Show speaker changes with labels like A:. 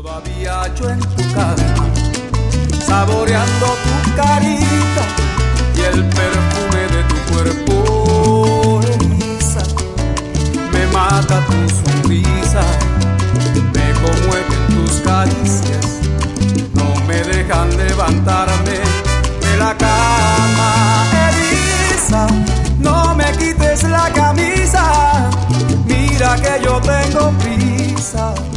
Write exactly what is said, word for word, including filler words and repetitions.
A: Todavía yo en tu cama, saboreando tu carita y el perfume de tu cuerpo eriza. Me mata tu sonrisa, me conmueven tus caricias, no me dejan levantarme de la cama. Eriza, no me quites la camisa, mira que yo tengo prisa.